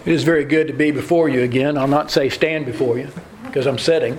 It is very good to be before you again. I'll not say stand before you, because I'm sitting.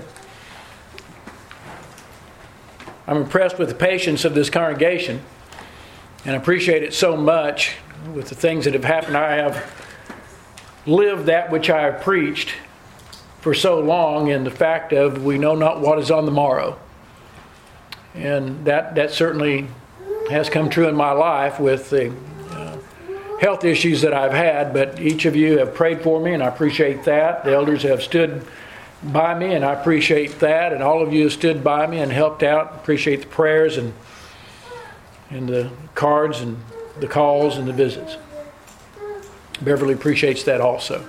I'm impressed with the patience of this congregation, and appreciate it so much with the things that have happened. I have lived that which I have preached for so long in the fact of we know not what is on the morrow. And that certainly has come true in my life with the health issues that I've had, but each of you have prayed for me, and I appreciate that. The elders have stood by me, and I appreciate that, and all of you have stood by me and helped out. Appreciate the prayers and the cards and the calls and the visits. Beverly appreciates that also.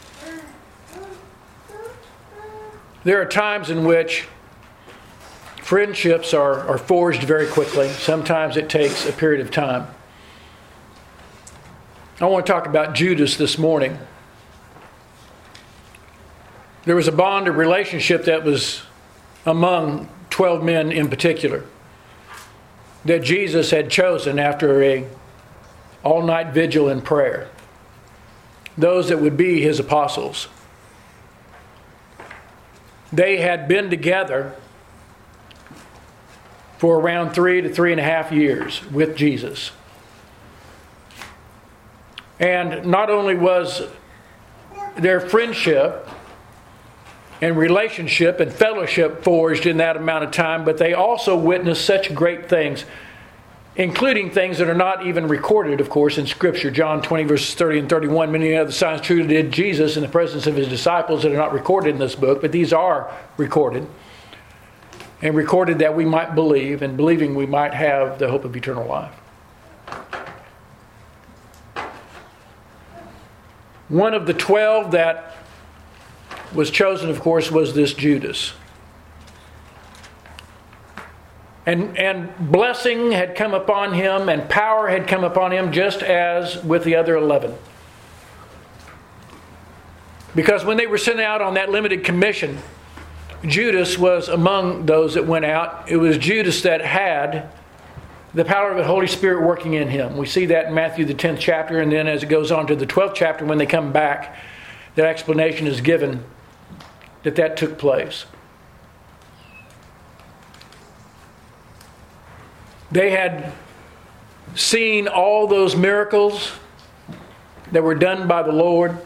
There are times in which friendships are forged very quickly. Sometimes it takes a period of time. I want to talk about Judas this morning. There was a bond of relationship that was among 12 men in particular that Jesus had chosen after a all-night vigil in prayer. Those that would be his apostles. They had been together for around 3 to 3.5 years with Jesus. And not only was their friendship and relationship and fellowship forged in that amount of time, but they also witnessed such great things, including things that are not even recorded, of course, in Scripture. John 20, verses 30 and 31. Many other signs truly did Jesus in the presence of his disciples that are not recorded in this book, but these are recorded. And recorded that we might believe, and believing we might have the hope of eternal life. One of the 12 that was chosen, of course, was this Judas. And blessing had come upon him, and power had come upon him, just as with the other 11. Because when they were sent out on that limited commission, Judas was among those that went out. It was Judas that had the power of the Holy Spirit working in him. We see that in Matthew the 10th chapter, and then as it goes on to the 12th chapter, when they come back, that explanation is given that took place. They had seen all those miracles that were done by the Lord.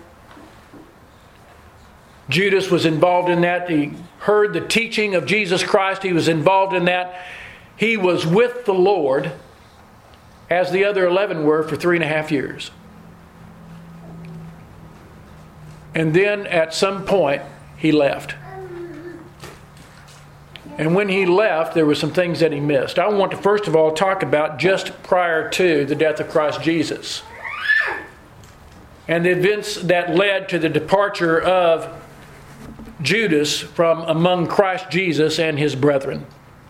Judas was involved in that. He heard the teaching of Jesus Christ. He was involved in that. He was with the Lord, as the other 11 were, for 3.5 years. And then at some point, he left. And when he left, there were some things that he missed. I want to first of all talk about just prior to the death of Christ Jesus, and the events that led to the departure of Judas from among Christ Jesus and his brethren.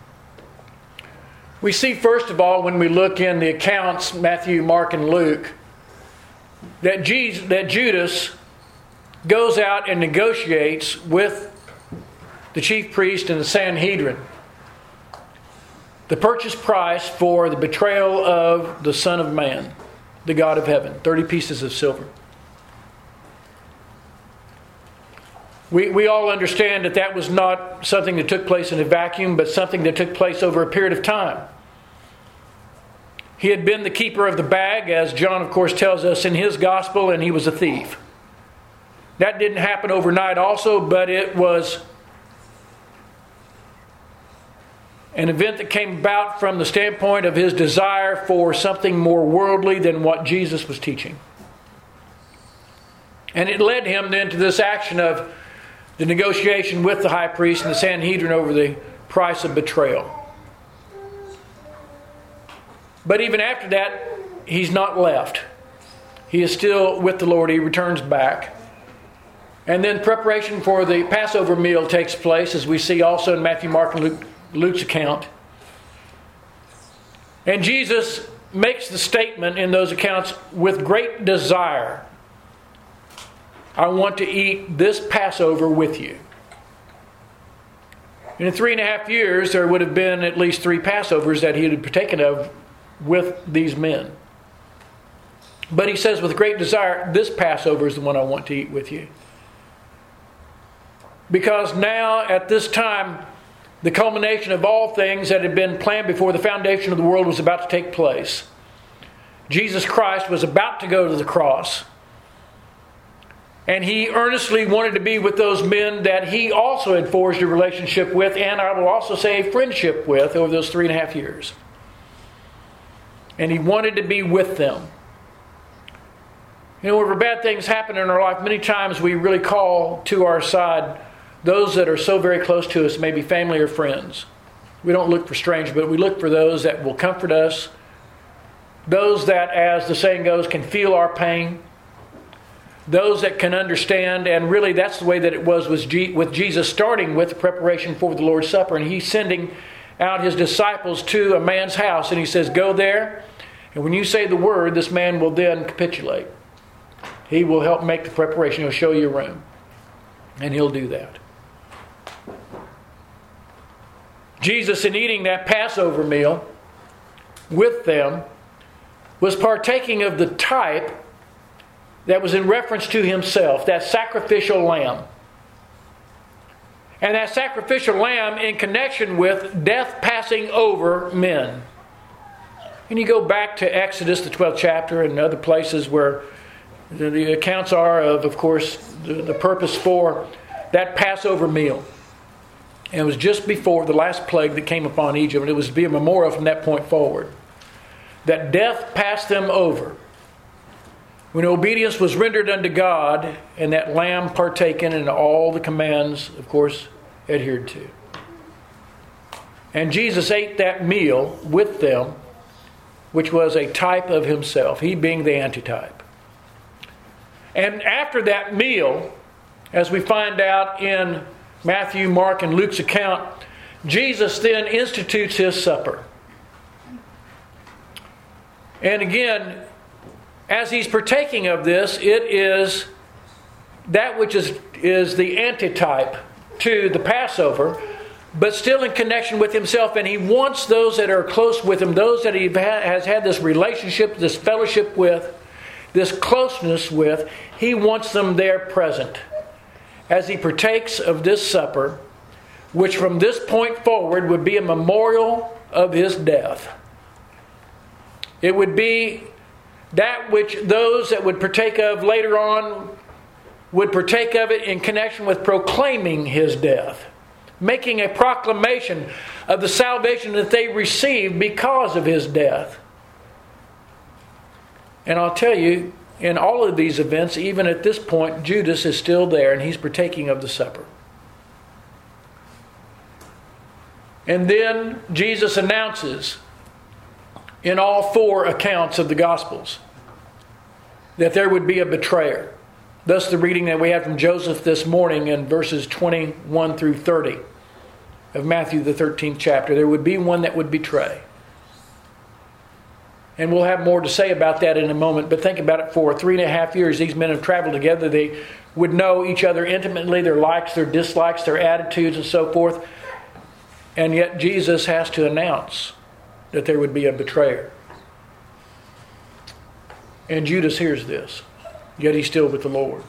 We see, first of all, when we look in the accounts, Matthew, Mark, and Luke, that Judas goes out and negotiates with the chief priest and the Sanhedrin the purchase price for the betrayal of the Son of Man, the God of heaven, 30 pieces of silver. We all understand that was not something that took place in a vacuum, but something that took place over a period of time. He had been the keeper of the bag, as John, of course, tells us in his gospel, and he was a thief. That didn't happen overnight also, but it was an event that came about from the standpoint of his desire for something more worldly than what Jesus was teaching. And it led him then to this action of the negotiation with the high priest and the Sanhedrin over the price of betrayal. But even after that, he's not left. He is still with the Lord. He returns back. And then preparation for the Passover meal takes place, as we see also in Matthew, Mark, and Luke's account. And Jesus makes the statement in those accounts, with great desire, I want to eat this Passover with you. In 3.5 years, there would have been at least 3 Passovers that he had partaken of with these men. But he says, with great desire, this Passover is the one I want to eat with you. Because now, at this time, the culmination of all things that had been planned before the foundation of the world was about to take place. Jesus Christ was about to go to the cross. And he earnestly wanted to be with those men that he also had forged a relationship with, and I will also say a friendship with, over those 3.5 years. And he wanted to be with them. You know, whenever bad things happen in our life, many times we really call to our side those that are so very close to us, maybe family or friends. We don't look for strangers, but we look for those that will comfort us. Those that, as the saying goes, can feel our pain. Those that can understand, and really that's the way that it was with Jesus, starting with the preparation for the Lord's Supper. And he's sending out his disciples to a man's house, and he says, go there, and when you say the word, this man will then capitulate. He will help make the preparation. He'll show you a room, and he'll do that. Jesus, in eating that Passover meal with them, was partaking of the type that was in reference to himself, that sacrificial lamb. And that sacrificial lamb in connection with death passing over men. And you go back to Exodus, the 12th chapter, and other places where the accounts are of course, the purpose for that Passover meal. And it was just before the last plague that came upon Egypt. And it was to be a memorial from that point forward. That death passed them over. When obedience was rendered unto God, and that lamb partaken, and all the commands, of course, adhered to. And Jesus ate that meal with them, which was a type of himself, he being the antitype. And after that meal, as we find out in Matthew, Mark, and Luke's account, Jesus then institutes his supper. And again, as he's partaking of this, it is that which is the antitype to the Passover, but still in connection with himself. And he wants those that are close with him, those that he has had this relationship, this fellowship with, this closeness with, he wants them there present. As he partakes of this supper, which from this point forward would be a memorial of his death. It would be that which those that would partake of later on would partake of it in connection with proclaiming his death. Making a proclamation of the salvation that they received because of his death. And I'll tell you, in all of these events, even at this point, Judas is still there and he's partaking of the supper. And then Jesus announces in all 4 accounts of the Gospels that there would be a betrayer. Thus the reading that we had from Joseph this morning in verses 21 through 30 of Matthew the 13th chapter. There would be one that would betray. And we'll have more to say about that in a moment. But think about it, for 3.5 years these men have traveled together. They would know each other intimately, their likes, their dislikes, their attitudes and so forth. And yet Jesus has to announce that there would be a betrayer. And Judas hears this, yet he's still with the Lord.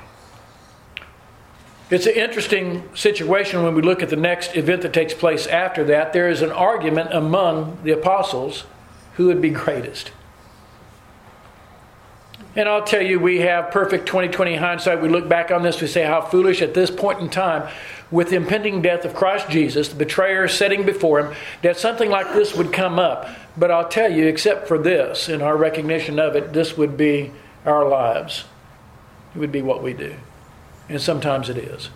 It's an interesting situation when we look at the next event that takes place after that. There is an argument among the apostles who would be greatest. And I'll tell you, we have perfect 20/20 hindsight. We look back on this, we say how foolish at this point in time, with the impending death of Christ Jesus, the betrayer sitting before him, that something like this would come up. But I'll tell you, except for this, in our recognition of it, this would be our lives. It would be what we do. And sometimes it is.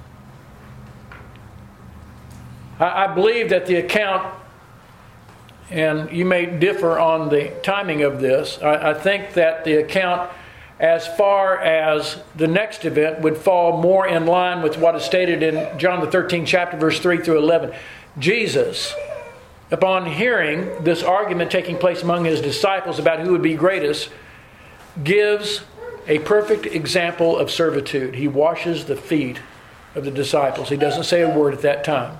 I believe that the account, and you may differ on the timing of this, I think that the account as far as the next event would fall more in line with what is stated in John the 13th chapter, verse 3 through 11. Jesus, upon hearing this argument taking place among his disciples about who would be greatest, gives a perfect example of servitude. He washes the feet of the disciples. He doesn't say a word at that time.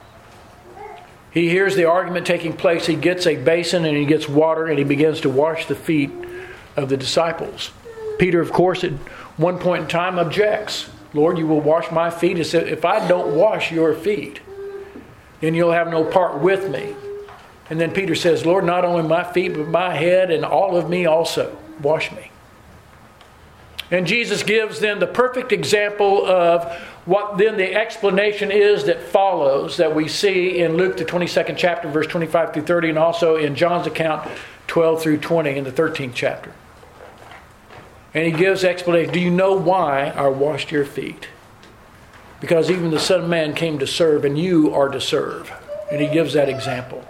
He hears the argument taking place. He gets a basin and he gets water and he begins to wash the feet of the disciples. Peter, of course, at one point in time objects. Lord, you will wash my feet. He said, if I don't wash your feet, then you'll have no part with me. And then Peter says, Lord, not only my feet, but my head and all of me also. Wash me. And Jesus gives then the perfect example of what then the explanation is that follows, that we see in Luke the 22nd chapter, verse 25 through 30, and also in John's account, 12 through 20 in the 13th chapter. And he gives explanation. Do you know why I washed your feet? Because even the Son of Man came to serve, and you are to serve. And he gives that example.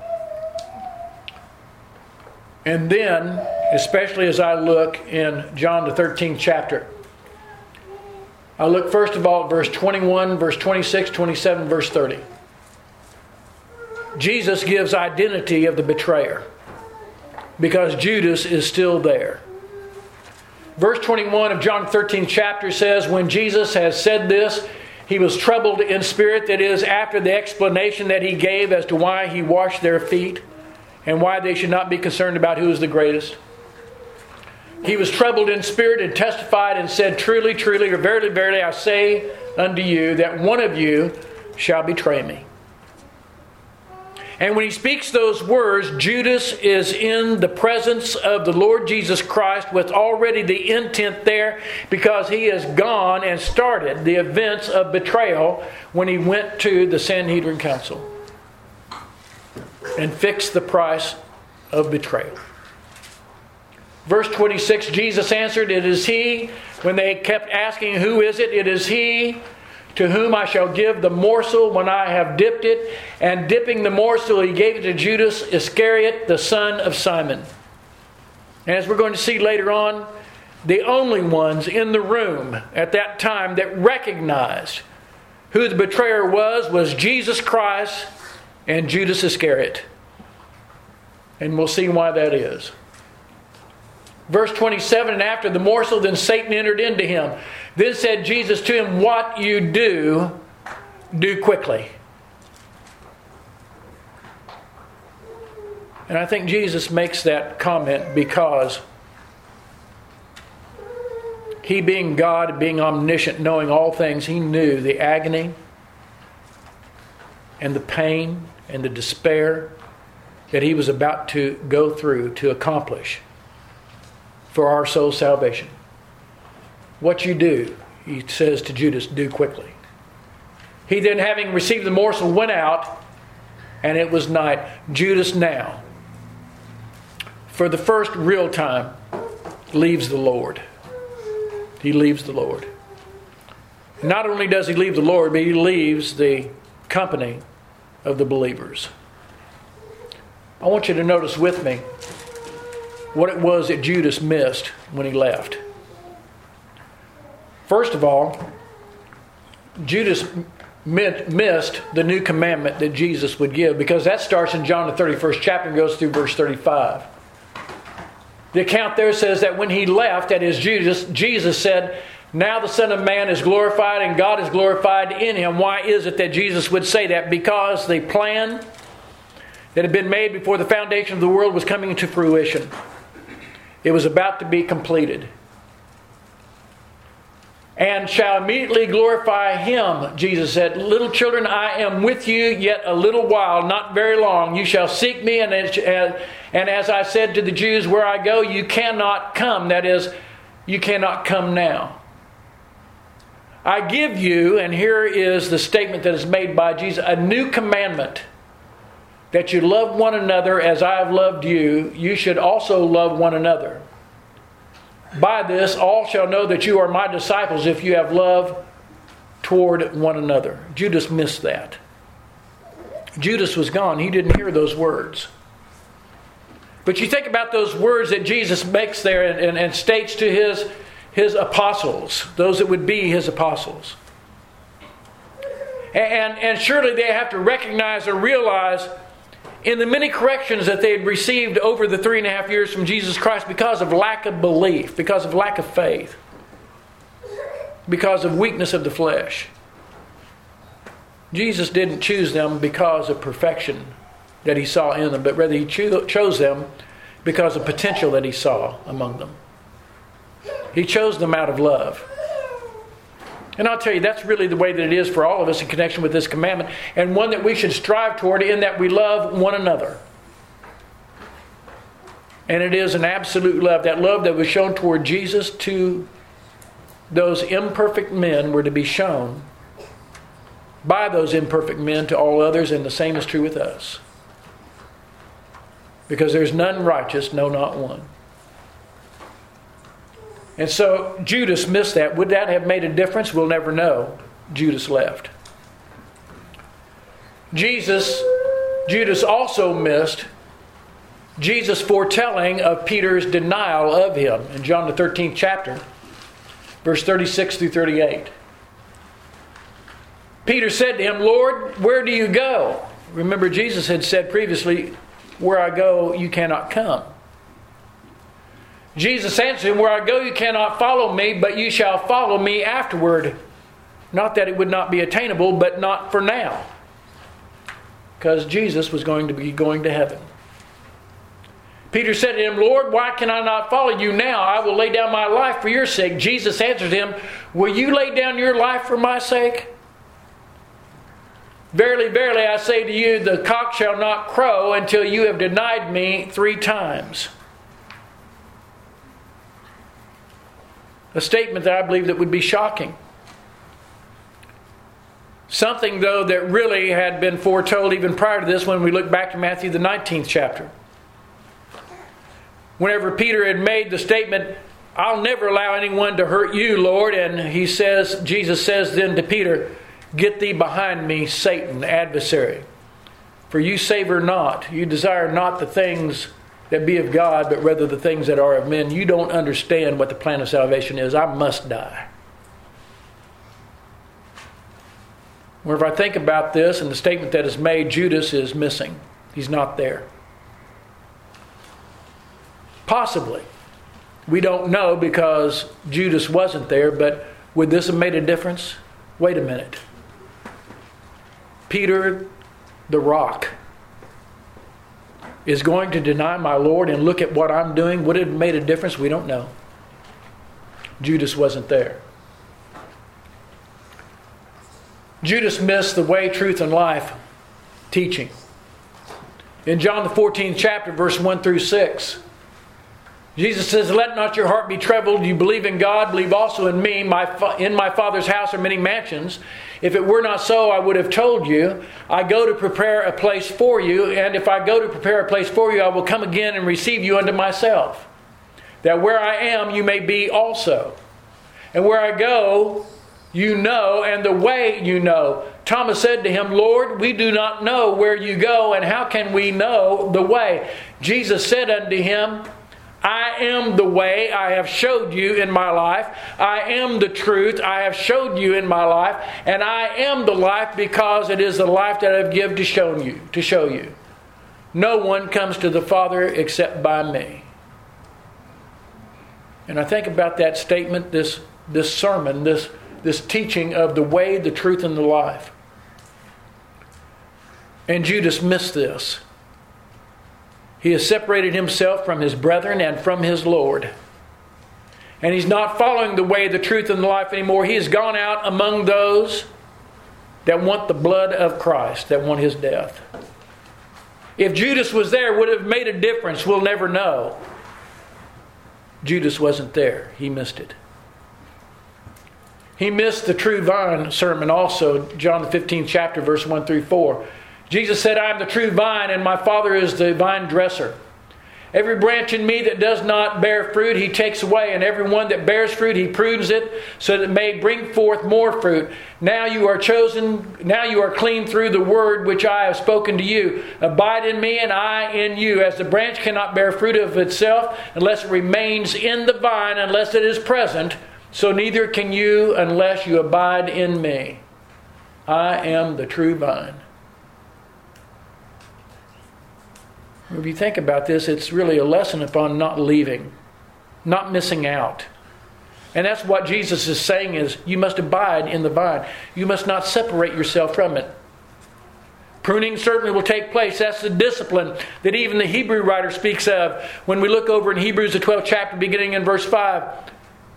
And then, especially as I look in John the 13th chapter, I look first of all at verse 21, verse 26, 27, verse 30. Jesus gives identity of the betrayer because Judas is still there. Verse 21 of John 13th chapter says, when Jesus has said this, he was troubled in spirit. That is, after the explanation that he gave as to why he washed their feet and why they should not be concerned about who is the greatest. He was troubled in spirit and testified and said, truly, truly, or verily, verily, I say unto you that one of you shall betray me. And when he speaks those words, Judas is in the presence of the Lord Jesus Christ with already the intent there, because he has gone and started the events of betrayal when he went to the Sanhedrin Council and fixed the price of betrayal. Verse 26, Jesus answered, it is he. When they kept asking, who is it? It is he to whom I shall give the morsel when I have dipped it. And dipping the morsel, he gave it to Judas Iscariot, the son of Simon. And as we're going to see later on, the only ones in the room at that time that recognized who the betrayer was Jesus Christ and Judas Iscariot. And we'll see why that is. Verse 27, and after the morsel, then Satan entered into him. Then said Jesus to him, what you do quickly. And I think Jesus makes that comment because he, being God, being omniscient, knowing all things, he knew the agony and the pain and the despair that he was about to go through to accomplish for our soul's salvation. What you do, he says to Judas, do quickly. He then, having received the morsel, went out, and it was night. Judas now, for the first real time, leaves the Lord. He leaves the Lord. Not only does he leave the Lord, but he leaves the company of the believers. I want you to notice with me what it was that Judas missed when he left. First of all, Judas missed the new commandment that Jesus would give, because that starts in John the 31st chapter and goes through verse 35. The account there says that when he left, that is Jesus said, now the Son of Man is glorified and God is glorified in him. Why is it that Jesus would say that? Because the plan that had been made before the foundation of the world was coming to fruition. It was about to be completed. And shall immediately glorify him, Jesus said, little children, I am with you yet a little while, not very long. You shall seek me, and as I said to the Jews, where I go, you cannot come. That is, you cannot come now. I give you, and here is the statement that is made by Jesus, a new commandment, that you love one another as I have loved you. You should also love one another. By this, all shall know that you are my disciples if you have love toward one another. Judas missed that. Judas was gone. He didn't hear those words. But you think about those words that Jesus makes there and states to his apostles, those that would be his apostles. And surely they have to recognize or realize in the many corrections that they had received over the 3.5 years from Jesus Christ because of lack of belief, because of lack of faith, because of weakness of the flesh. Jesus didn't choose them because of perfection that he saw in them, but rather he chose them because of potential that he saw among them. He chose them out of love. And I'll tell you, that's really the way that it is for all of us in connection with this commandment, and one that we should strive toward, in that we love one another. And it is an absolute love. That love that was shown toward Jesus to those imperfect men were to be shown by those imperfect men to all others, and the same is true with us. Because there's none righteous, no, not one. And so Judas missed that. Would that have made a difference? We'll never know. Judas left. Judas also missed Jesus' foretelling of Peter's denial of him in John the 13th chapter, verse 36 through 38. Peter said to him, "Lord, where do you go?" Remember, Jesus had said previously, "Where I go, you cannot come." Jesus answered him, "Where I go, you cannot follow me, but you shall follow me afterward." Not that it would not be attainable, but not for now. Because Jesus was going to be going to heaven. Peter said to him, "Lord, why can I not follow you now? I will lay down my life for your sake." Jesus answered him, "Will you lay down your life for my sake? Verily, verily, I say to you, the cock shall not crow until you have denied me 3 times. A statement that I believe that would be shocking. Something, though, that really had been foretold even prior to this when we look back to Matthew the 19th chapter. Whenever Peter had made the statement, "I'll never allow anyone to hurt you, Lord," and Jesus says then to Peter, "Get thee behind me, Satan, adversary. For you savor not, you desire not the things that be of God, but rather the things that are of men." You don't understand what the plan of salvation is. I must die. Whenever I think about this and the statement that is made, Judas is missing. He's not there. Possibly. We don't know because Judas wasn't there, but would this have made a difference? Wait a minute. Peter, the rock, is going to deny my Lord, and look at what I'm doing. Would it have made a difference? We don't know. Judas wasn't there. Judas missed the way, truth, and life teaching. In John the 14th chapter, verse 1 through 6, Jesus says, "Let not your heart be troubled. You believe in God, believe also in me. In my Father's house are many mansions. If it were not so, I would have told you. I go to prepare a place for you. And if I go to prepare a place for you, I will come again and receive you unto myself, that where I am, you may be also. And where I go, you know, and the way you know." Thomas said to him, "Lord, we do not know where you go, and how can we know the way?" Jesus said unto him, "I am the way, I have showed you in my life. I am the truth, I have showed you in my life. And I am the life, because it is the life that I have given to show you. No one comes to the Father except by me." And I think about that statement, this sermon, this teaching of the way, the truth, and the life. And Judas missed this. He has separated himself from his brethren and from his Lord. And he's not following the way, the truth, and the life anymore. He has gone out among those that want the blood of Christ, that want his death. If Judas was there, would it have made a difference? We'll never know. Judas wasn't there. He missed it. He missed the true vine sermon also, John the 15th chapter, verse 1 through 4. Jesus said, "I am the true vine, and my Father is the vine dresser. Every branch in me that does not bear fruit, he takes away. And every one that bears fruit, he prunes it, so that it may bring forth more fruit. Now you are clean through the word which I have spoken to you. Abide in me, and I in you. As the branch cannot bear fruit of itself, unless it remains in the vine, unless it is present, so neither can you unless you abide in me. I am the true vine." If you think about this, it's really a lesson upon not leaving, not missing out. And that's what Jesus is saying is, you must abide in the vine. You must not separate yourself from it. Pruning certainly will take place. That's the discipline that even the Hebrew writer speaks of. When we look over in Hebrews the 12th chapter, beginning in verse 5,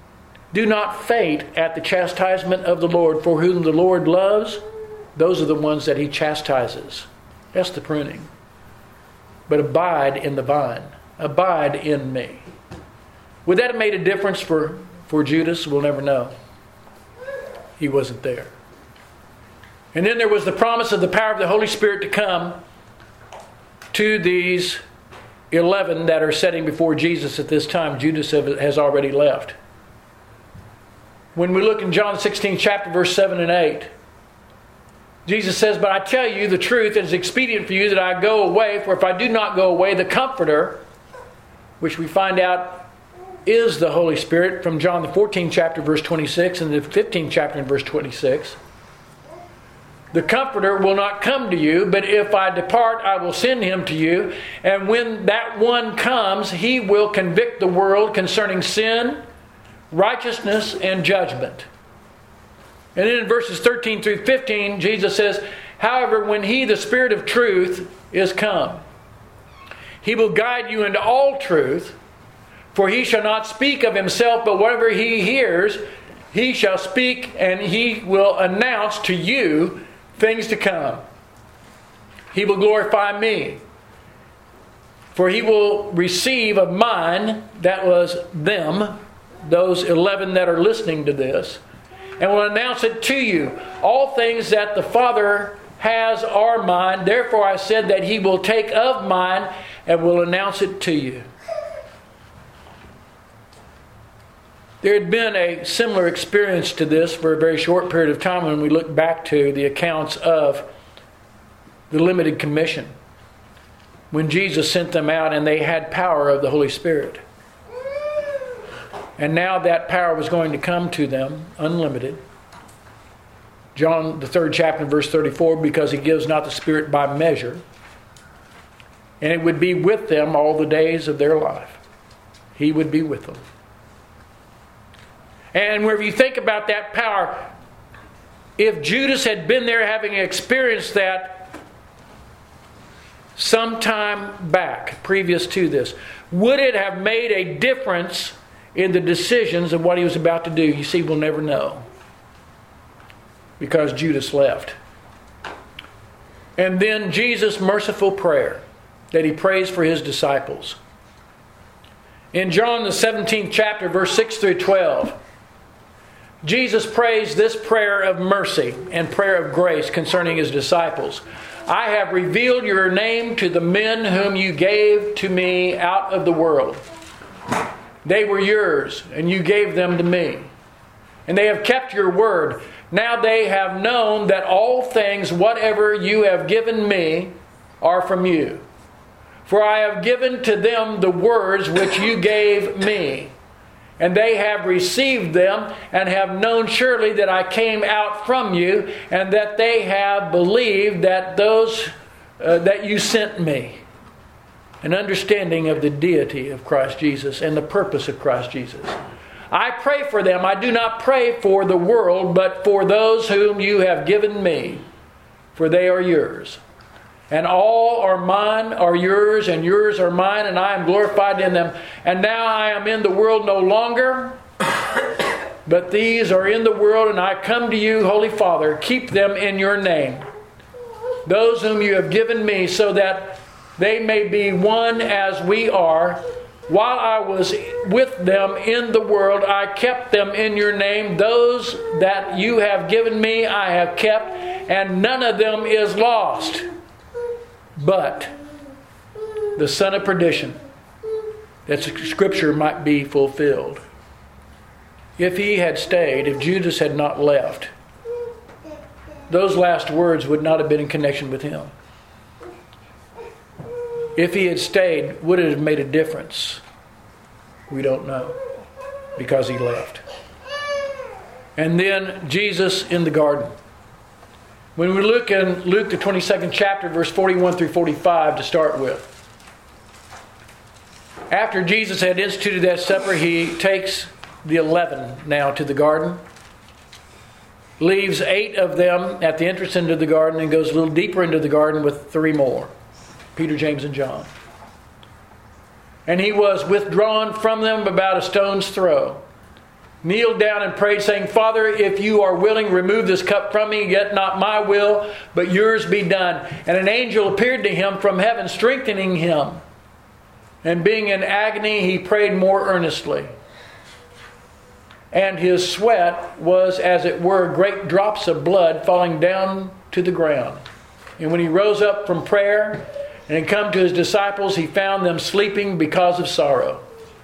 Do not faint at the chastisement of the Lord, for whom the Lord loves, those are the ones that he chastises. That's the pruning. But abide in the vine. Abide in me. Would that have made a difference for Judas? We'll never know. He wasn't there. And then there was the promise of the power of the Holy Spirit to come to these 11 that are sitting before Jesus at this time. Judas has already left. When we look in John 16 chapter verse 7 and 8, Jesus says, "But I tell you the truth, it is expedient for you that I go away, for if I do not go away, the Comforter," which we find out is the Holy Spirit from John the 14th chapter verse 26 and the 15th chapter and verse 26. "The Comforter will not come to you, but if I depart, I will send him to you. And when that one comes, he will convict the world concerning sin, righteousness, and judgment." And then in verses 13 through 15, Jesus says, "However, when he, the Spirit of truth, is come, he will guide you into all truth, for he shall not speak of himself, but whatever he hears, he shall speak, and he will announce to you things to come. He will glorify me, for he will receive of mine," that was them, those 11 that are listening to this, "and will announce it to you. All things that the Father has are mine. Therefore I said that he will take of mine and will announce it to you." There had been a similar experience to this for a very short period of time when we look back to the accounts of the limited commission, when Jesus sent them out and they had power of the Holy Spirit. And now that power was going to come to them unlimited. John the 3rd chapter verse 34, "Because he gives not the Spirit by measure." And it would be with them all the days of their life. He would be with them. And whenever you think about that power, if Judas had been there having experienced that sometime back, previous to this, would it have made a difference in the decisions of what he was about to do? You see, we'll never know, because Judas left. And then Jesus' merciful prayer that he prays for his disciples. In John the 17th chapter, verse 6 through 12, Jesus prays this prayer of mercy and prayer of grace concerning his disciples. "I have revealed your name to the men whom you gave to me out of the world. They were yours, and you gave them to me. And they have kept your word. Now they have known that all things, whatever you have given me, are from you. For I have given to them the words which you gave me. And they have received them, and have known surely that I came out from you, and that they have believed that that you sent me." An understanding of the deity of Christ Jesus and the purpose of Christ Jesus. "I pray for them. I do not pray for the world, but for those whom you have given me, for they are yours. And all are mine, are yours, and yours are mine, and I am glorified in them. And now I am in the world no longer, but these are in the world, and I come to you, Holy Father, keep them in your name, those whom you have given me, so that they may be one as we are. While I was with them in the world, I kept them in your name. Those that you have given me, I have kept, and none of them is lost, but the son of perdition, that Scripture might be fulfilled." If he had stayed, if Judas had not left, those last words would not have been in connection with him. If he had stayed, would it have made a difference? We don't know, because he left. And then Jesus in the garden. When we look in Luke the 22nd chapter, verse 41 through 45 to start with. After Jesus had instituted that supper, he takes the 11 now to the garden. Leaves 8 of them at the entrance into the garden and goes a little deeper into the garden with 3 more. Peter, James, and John. "And he was withdrawn from them about a stone's throw. kneeled down and prayed, saying, Father, if you are willing, remove this cup from me, yet not my will, but yours be done. And an angel appeared to him from heaven, strengthening him. And being in agony, he prayed more earnestly. And his sweat was, as it were, great drops of blood falling down to the ground. And when he rose up from prayer and had come to his disciples, he found them sleeping because of sorrow.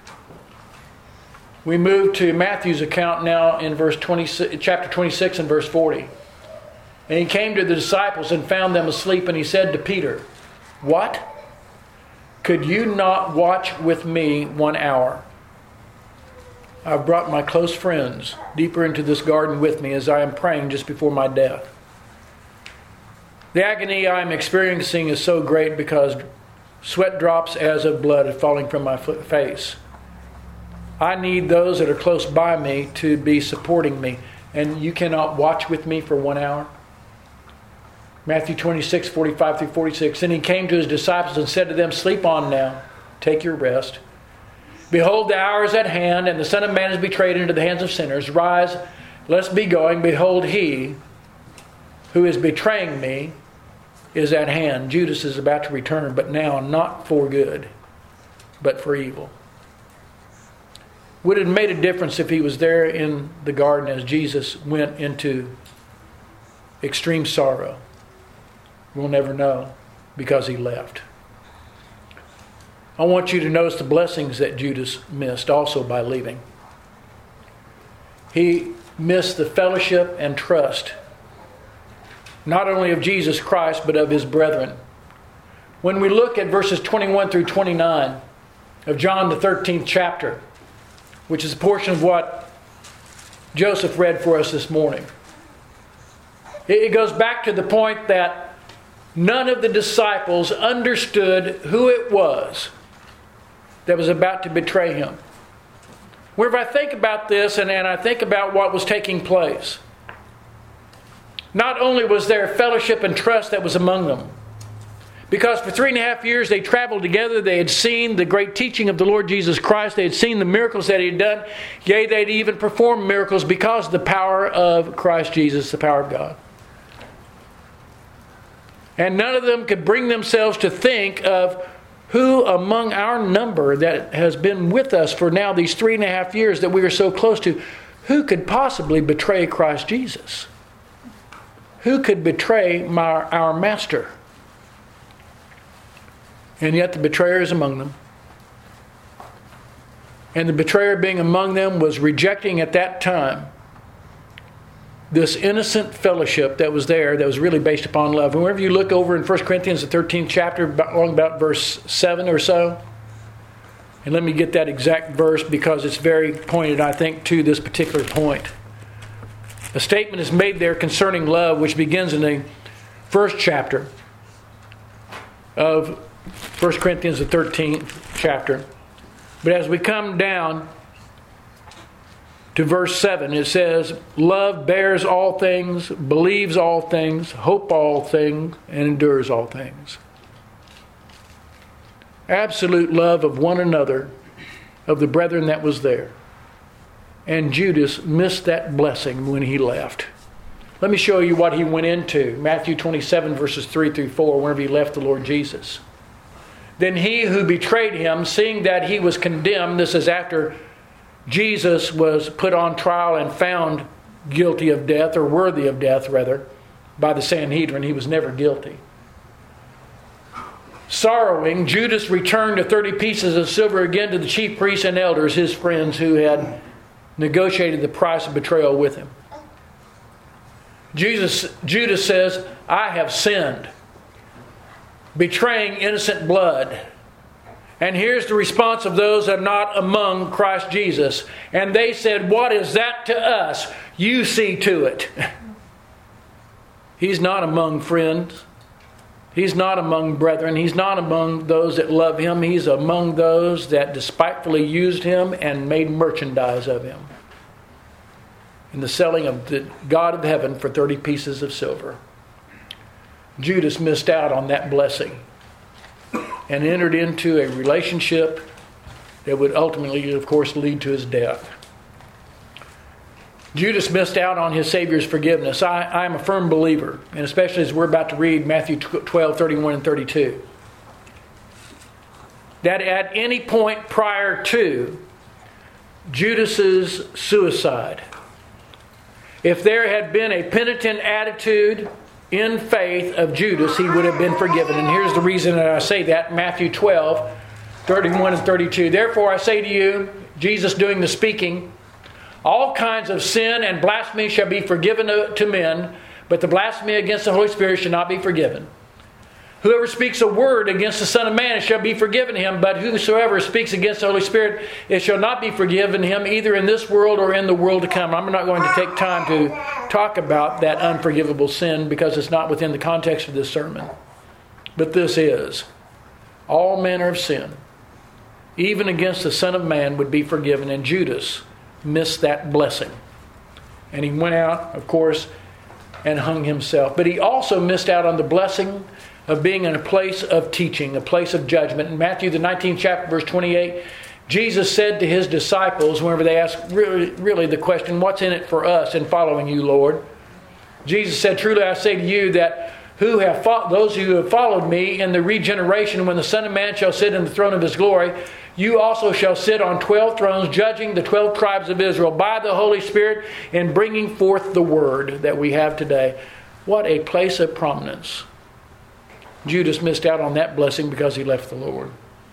We move to Matthew's account now in chapter 26 and verse 40. And he came to the disciples and found them asleep, and he said to Peter, What? Could you not watch with me 1 hour? I've brought my close friends deeper into this garden with me as I am praying just before my death. The agony I am experiencing is so great because sweat drops as of blood are falling from my face. I need those that are close by me to be supporting me. And you cannot watch with me for 1 hour? Matthew 26, 45 through 46. And he came to his disciples and said to them, Sleep on now, take your rest. Behold, the hour is at hand, and the Son of Man is betrayed into the hands of sinners. Rise, let's be going. Behold, he who is betraying me is at hand. Judas is about to return, but now not for good, but for evil. Would it have made a difference if he was there in the garden as Jesus went into extreme sorrow? We'll never know because he left. I want you to notice the blessings that Judas missed also by leaving. He missed the fellowship and trust, not only of Jesus Christ, but of his brethren. When we look at verses 21 through 29 of John the 13th chapter, which is a portion of what Joseph read for us this morning, it goes back to the point that none of the disciples understood who it was that was about to betray him. Whenever I think about this and I think about what was taking place, not only was there fellowship and trust that was among them, because for 3.5 years they traveled together, they had seen the great teaching of the Lord Jesus Christ, they had seen the miracles that he had done, yea, they'd even performed miracles because of the power of Christ Jesus, the power of God. And none of them could bring themselves to think of who among our number that has been with us for now these 3.5 years that we are so close to, who could possibly betray Christ Jesus? Who could betray our Master? And yet the betrayer is among them. And the betrayer being among them was rejecting at that time this innocent fellowship that was there, that was really based upon love. And whenever you look over in 1 Corinthians, the 13th chapter, along about verse 7 or so, and let me get that exact verse because it's very pointed, I think, to this particular point. A statement is made there concerning love, which begins in the first chapter of 1 Corinthians, the 13th chapter. But as we come down to verse 7, it says, Love bears all things, believes all things, hopes all things, and endures all things. Absolute love of one another, of the brethren that was there. And Judas missed that blessing when he left. Let me show you what he went into. Matthew 27 verses 3 through 4, whenever he left the Lord Jesus. Then he who betrayed him, seeing that he was condemned, this is after Jesus was put on trial and found guilty of death, or worthy of death rather, by the Sanhedrin. He was never guilty. Sorrowing, Judas returned the 30 pieces of silver again to the chief priests and elders, his friends who had negotiated the price of betrayal with him. Judas says, I have sinned, betraying innocent blood. And here's the response of those that are not among Christ Jesus. And they said, what is that to us? You see to it. He's not among friends. He's not among brethren. He's not among those that love him. He's among those that despitefully used him and made merchandise of him in the selling of the God of heaven for 30 pieces of silver. Judas missed out on that blessing and entered into a relationship that would ultimately, of course, lead to his death. Judas missed out on his Savior's forgiveness. I'm a firm believer, and especially as we're about to read Matthew 12, 31 and 32, that at any point prior to Judas's suicide, if there had been a penitent attitude in faith of Judas, he would have been forgiven. And here's the reason that I say that. Matthew 12, 31 and 32. Therefore I say to you, Jesus doing the speaking, all kinds of sin and blasphemy shall be forgiven to men, but the blasphemy against the Holy Spirit shall not be forgiven. Whoever speaks a word against the Son of Man, it shall be forgiven him. But whosoever speaks against the Holy Spirit, it shall not be forgiven him, either in this world or in the world to come. I'm not going to take time to talk about that unforgivable sin because it's not within the context of this sermon. But this is. All manner of sin, even against the Son of Man, would be forgiven. And Judas missed that blessing. And he went out, of course, and hung himself. But he also missed out on the blessing of being in a place of teaching, a place of judgment. In Matthew, the 19th chapter, verse 28, Jesus said to his disciples, whenever they asked really the question, what's in it for us in following you, Lord? Jesus said, truly I say to you that those who have followed me in the regeneration, when the Son of Man shall sit in the throne of his glory, you also shall sit on 12 thrones, judging the 12 tribes of Israel by the Holy Spirit and bringing forth the word that we have today. What a place of prominence. Judas missed out on that blessing because he left the Lord.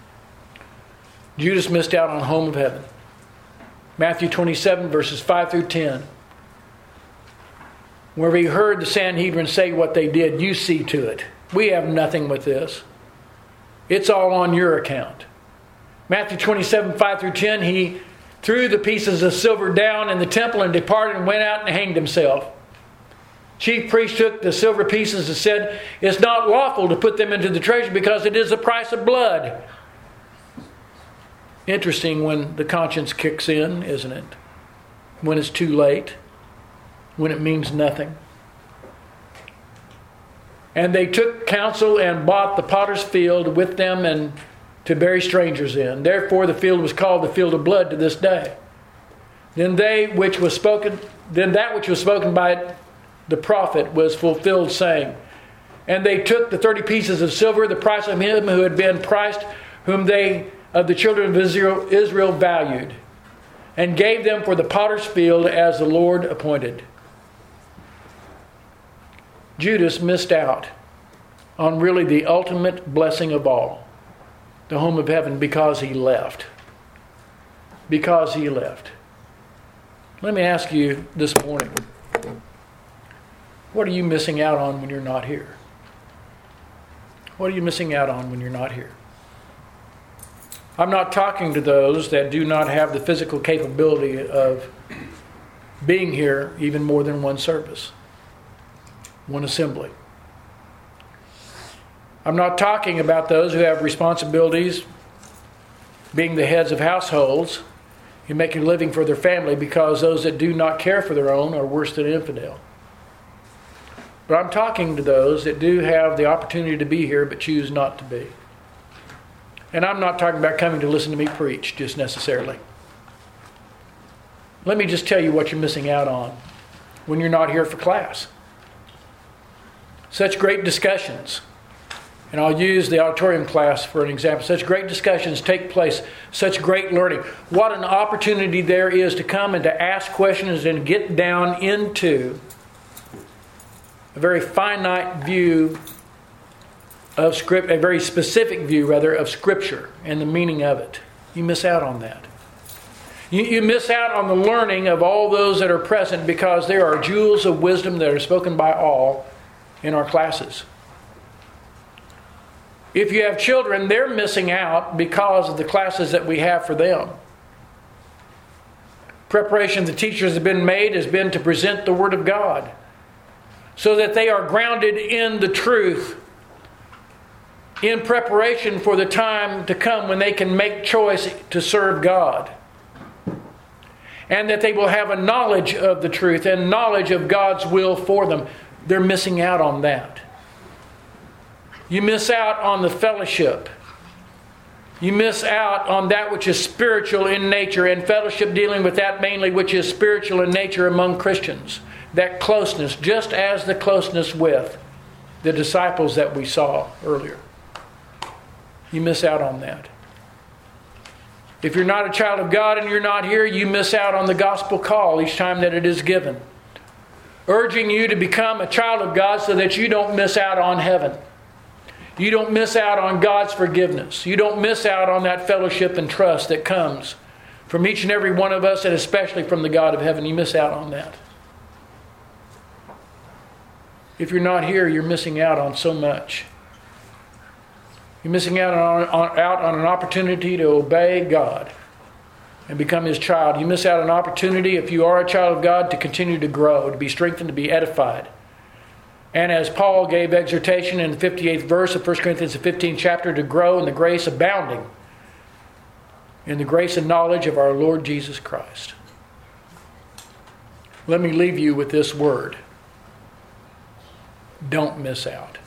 Judas missed out on home of heaven. Matthew 27, verses 5 through 10. Whenever he heard the Sanhedrin say what they did, you see to it. We have nothing with this. It's all on your account. Matthew 27, 5 through 10, he threw the pieces of silver down in the temple and departed and went out and hanged himself. Chief priest took the silver pieces and said, it's not lawful to put them into the treasure because it is the price of blood. Interesting when the conscience kicks in, isn't it? When it's too late. When it means nothing. And they took counsel and bought the potter's field with them and to bury strangers in. Therefore the field was called the field of blood to this day. Then that which was spoken by the prophet was fulfilled, saying, and they took the 30 pieces of silver, the price of him who had been priced, whom they of the children of Israel valued, and gave them for the potter's field as the Lord appointed. Judas missed out on really the ultimate blessing of all, the home of heaven, because he left. Because he left. Let me ask you this morning, what are you missing out on when you're not here? What are you missing out on when you're not here? I'm not talking to those that do not have the physical capability of being here even more than one service, one assembly. I'm not talking about those who have responsibilities, being the heads of households, and making a living for their family, because those that do not care for their own are worse than an infidel. But I'm talking to those that do have the opportunity to be here but choose not to be. And I'm not talking about coming to listen to me preach just necessarily. Let me just tell you what you're missing out on when you're not here for class. Such great discussions. And I'll use the auditorium class for an example. Such great discussions take place. Such great learning. What an opportunity there is to come and to ask questions and get down into a very finite view of Scripture, a very specific view, rather, of Scripture and the meaning of it. You miss out on that. You miss out on the learning of all those that are present, because there are jewels of wisdom that are spoken by all in our classes. If you have children, they're missing out because of the classes that we have for them. Preparation the teachers have been made has been to present the Word of God, so that they are grounded in the truth, in preparation for the time to come when they can make choice to serve God. And that they will have a knowledge of the truth and knowledge of God's will for them. They're missing out on that. You miss out on the fellowship You miss out on that which is spiritual in nature, and fellowship dealing with that mainly which is spiritual in nature among Christians. That closeness, just as the closeness with the disciples that we saw earlier. You miss out on that. If you're not a child of God and you're not here, you miss out on the gospel call each time that it is given, urging you to become a child of God so that you don't miss out on heaven. You don't miss out on God's forgiveness. You don't miss out on that fellowship and trust that comes from each and every one of us, and especially from the God of heaven. You miss out on that. If you're not here, you're missing out on so much. You're missing out on an opportunity to obey God and become His child. You miss out on an opportunity, if you are a child of God, to continue to grow, to be strengthened, to be edified. And as Paul gave exhortation in the 58th verse of 1 Corinthians, the 15th chapter, to grow in the grace abounding, in the grace and knowledge of our Lord Jesus Christ. Let me leave you with this word. Don't miss out.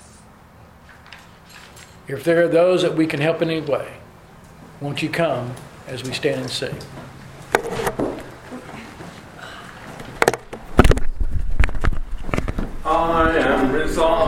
If there are those that we can help in any way, won't you come as we stand and sing? I am resolved.